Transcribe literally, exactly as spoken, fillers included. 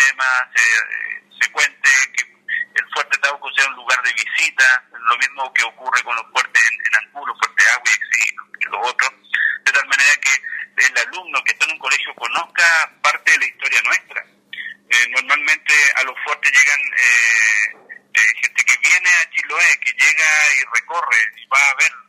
poemas, se, se cuente, que el Fuerte Tauco sea un lugar de visita, lo mismo que ocurre con los fuertes en, en Angulo, Fuerte Agüix y, y los otros, de tal manera que el alumno que está en un colegio conozca parte de la historia nuestra. Eh, normalmente a los fuertes llegan eh, eh, gente que viene a Chiloé, que llega y recorre y va a ver